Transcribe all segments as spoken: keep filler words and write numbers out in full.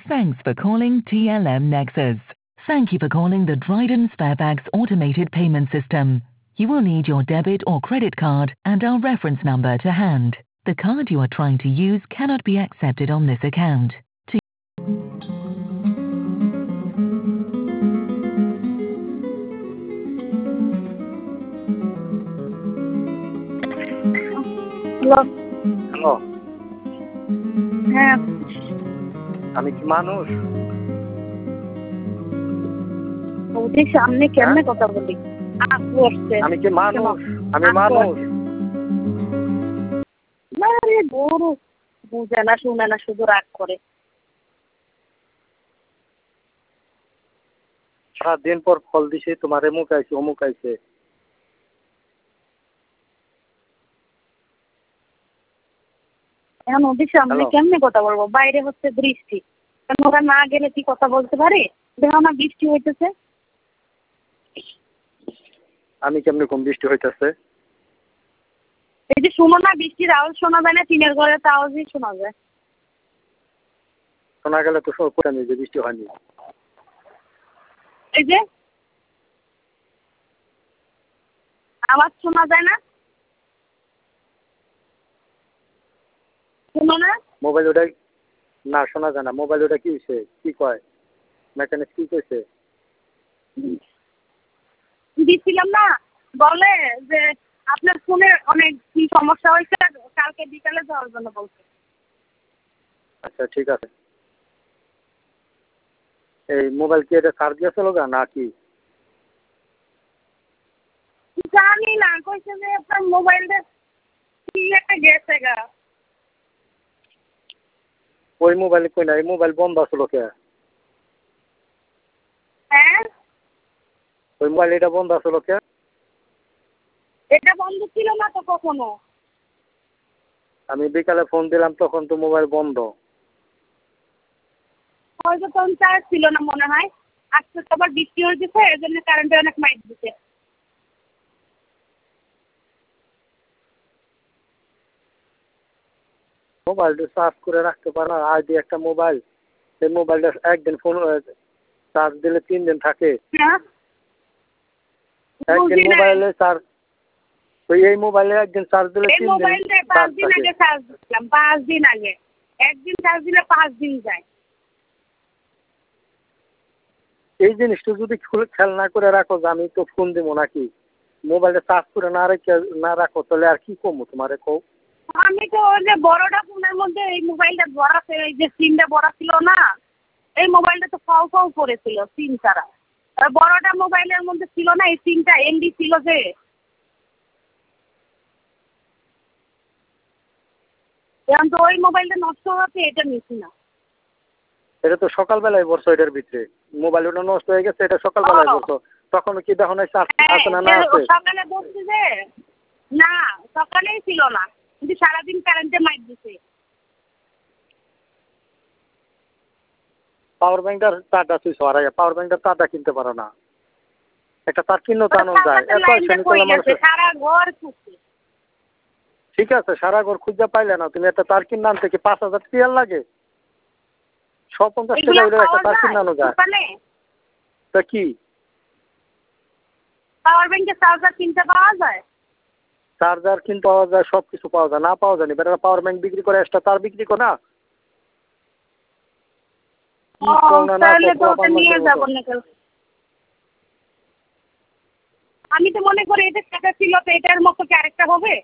Thanks for calling T L M Nexus. Thank you for calling the Dryden Sparebags automated payment system. You will need your debit or credit card and our reference number to hand. The card you are trying to use cannot be accepted on this account. To hello. Hello. হ্যাঁ। আমি কি মানুষ? ওদের সামনে কেমনে কথা বলি? আসবো আসছে। আমি কি মানুষ? আমি মানুষ। না রে বড় বুঝে না শুনে না শুধু রাগ করে। সারাদিন পর ফল দিছি তোমার এমুক আইছে অমুক আইছে। এখন ওদের সামনে কেমনে কথা বলবো? বাইরে হচ্ছে বৃষ্টি। কারণ ওরা না গেলে কি কথা বলতে পারে? দেখো না বৃষ্টি হইতেছে। আমি কেমনে কম বৃষ্টি হইতেছে? এই যে শোনো না বৃষ্টির আওয়াজ শোনা যায় না, টিনের ঘরের আওয়াজই শোনা যায়। শোনা গেলে তো সব করে নিয়ে যে বৃষ্টি হয়নি। এই যে আওয়াজ শোনা যায় না? শোনো না? মোবাইল ওটাই না শোনা যায় না। মোবাইল ওটা কি হয়েছে? কি কয়? মেকানিক কি কইছে? দিছিলাম না, বলে যে আপনার ফোনে অনেক কি সমস্যা হয়েছে, কালকে বিকালে যাওয়ার জন্য বলছে। আচ্ছা ঠিক আছে। এই মোবাইল কি এটা চার্জ দিয়েছিল গা নাকি? জানি না, কইছে যে আপনার মোবাইলটা কি একটা গেছে গা। ওই মোবাইল কই না, এই মোবাইল বন্ধ আছিল কে? হ্যাঁ ওই মোবাইল এটা বন্ধ আছিল কে? এটা বন্ধ ছিল না তো কখনো। আমি বিকালে ফোন দিলাম তখন তো মোবাইল বন্ধ। হয়তো তখন চার্জ ছিল না মনে হয়। আজকে তো আবার বৃষ্টি হয়েছে, এর জন্য কারেন্টে অনেক মাইট দিচ্ছে। মোবাইলটা চার্জ করে রাখতে পারো না। আজ একটা মোবাইল, সেই মোবাইলটা একদিন ফোন চার্জ দিলে তিন দিন থাকে। হ্যাঁ একদিন মোবাইলে চার্জ, ওই এই মোবাইলে একদিন চার্জ দিলে এই তিন দিন মোবাইলটা পাঁচ দিন আগে চার্জ দিলাম, পাঁচ দিন আগে। একদিন চার্জ দিলে পাঁচ দিন যায়। এই জিনিসটা যদি খেয়াল না করে রাখো যে আমি তো ফোন দিব নাকি, মোবাইলটা চার্জ করে না রেখে না রাখো তাহলে আর কি করবো তোমারে কও? আমি তো ওই যে বড়টা ফোনের মধ্যে এই মোবাইলটা ভরা, এই যে সিমটা ভরা ছিল না, এই মোবাইলটা তো ফাও ফাও করেছিল সিম ছাড়া। আর বড়টা মোবাইলের মধ্যে ছিল না, এই সিমটা এমডি ছিল যে। এখন তো ওই মোবাইলটা নষ্ট হচ্ছে, এটা নিচ্ছি না। এটা তো সকালবেলায় বলছো, এটার ভিতরে মোবাইল ওটা নষ্ট হয়ে গেছে, এটা সকালবেলায় বলছো। তখন কি দেখো না চার্জ আছে না না আছে? সকালে বলছি যে না, সকালেই ছিল না, কিন্তু সারাদিন কারেন্টে মাইট দিছে। পাওয়ার ব্যাংকটার তারটা সুইচ হারাই, পাওয়ার ব্যাংকটার তারটা কিনতে পারো না? একটা তার কিনো তো আনো যায়। এত শ্রেণী করলে মানুষের সারা ঘর খুঁজছে। ঠিক আছে, সারা ঘর খুঁজে পাইলে না, তুমি একটা তার কিনে আনতে কি পাঁচ হাজার টিয়ার লাগে? সব পঞ্চাশ টাকা হইলে একটা তার কিনে আনো যায়। তা কি পাওয়ার ব্যাংকের চার্জার কিনতে পাওয়া যায়? চার্জার কিনতে পাওয়া যায়, সব কিছু পাওয়া যায়, না পাওয়া যায়নি। বেটা পাওয়ার ব্যাংক বিক্রি করে, এক্সট্রা তার বিক্রি করে না। আমি তো মনে করি এটা টাকা ছিল তো এটার মতো কি আরেকটা হবে?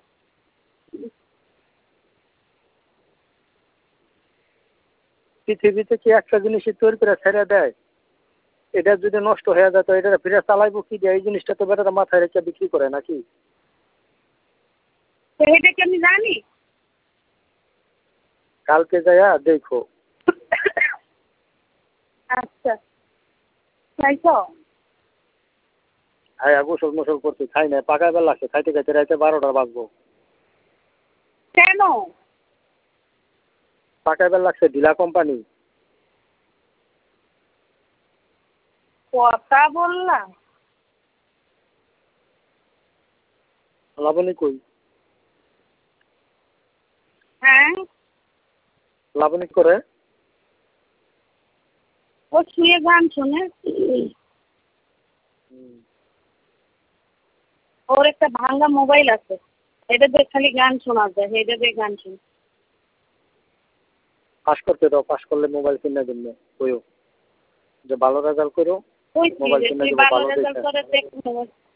পৃথিবীতে কি একটা জিনিস তৈরি করে ছেড়ে দেয়? এটা যদি নষ্ট হয়ে যায় তো এটা ফিরে চালাইবো কি দিয়ে? এই জিনিসটা তো বেটাটা মাথায় রেখে বিক্রি করে নাকি? এটা কি আমি জানি? কালকে যাইয়া দেখো। আচ্ছা তাইতো। হ্যাঁ গোসল মোসল করছি, খাই না, পাকা বেলা লাগছে, খাইতে খাইতে রাইতে বারোটা বাজবো। কেন? পাকা বেলা লাগছে, ঢিলা কোম্পানি। কথা বললাম। লাবণী কই? হ্যাঁ লাবণী করে ও শুয়ে গান শোনে। ওর একটা ভাঙা মোবাইল আছে, এটা দিয়ে খালি গান শোনা যায়, এটা দিয়ে গান শুনে। পাস করতে দাও, পাস করলে মোবাইল কিনে দিন কইও যে ভালো রেজাল্ট করো, মোবাইল কিনে দেবো ভালো দেখে।